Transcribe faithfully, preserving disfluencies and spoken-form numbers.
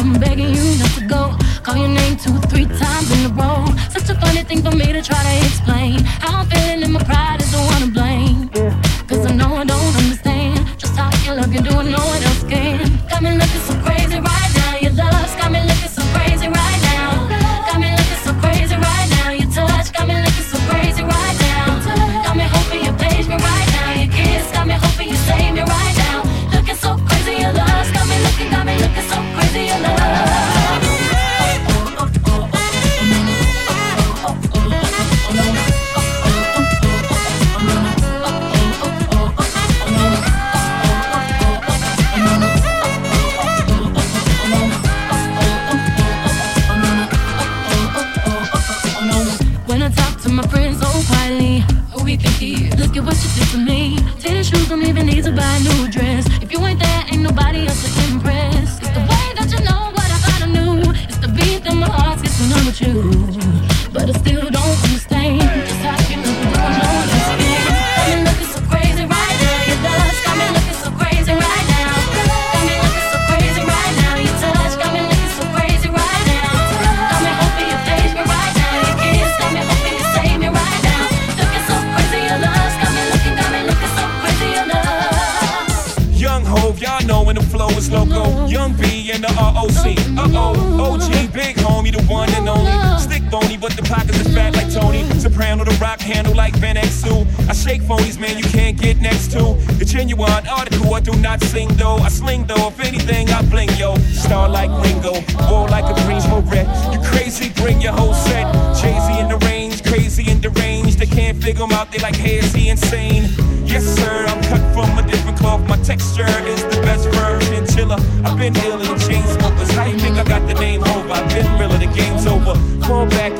I'm begging you not to go. Call your name two, three times in a row. Such a funny thing for me to try to explain. How I'm feeling and my pride is the one to blame. Cause I know I don't understand just how your love can do it, no one else can. Got me looking so crazy right now. Your love's got me looking so crazy right now. Got me looking so crazy right now. Your touch got me looking so crazy right now. Got me hoping you page me right now. Your kiss got me hoping you save me right now. Looking so crazy, your love's got me looking, got me looking so crazy, your love. Look at what you did to me. Tennis shoes don't even need to buy a new dress. If you ain't there, ain't nobody else to impress. It's the way that you know what I thought I knew. It's the beat that my heart gets when I'm with you. But I still don't understand just how you look when no one else can. Got me looking so crazy right now. Your love's got me looking so crazy right now. Got me looking so crazy right now. Your touch got me looking so crazy right now. Got me hoping you page me right now. Your kiss got me hoping you save me right now. Looking so crazy, your love's got me looking, got me looking so crazy, your love. Young Hov, y'all know when the flow is loco. Young B and the R O C. Uh-oh, O G, big homie, the one and only. Stick bony, but the pockets is fat like Tony. Soprano, the rock handle like Ben X two. I shake phonies, man, you can't get next to. The genuine article, I do not sing though. I sling though, if anything, I bling, yo. Star like Ringo, war like a green red. You crazy, bring your whole set. Jay-Z in the range, crazy and deranged. They can't figure him out, they like, hey, is he insane? Yes, sir, I'm cut from a different cloth. My texture is the best version. Chiller, I've been ill in the chain smokers. How you think I got the name over? I've been realer, the game's over. Fall back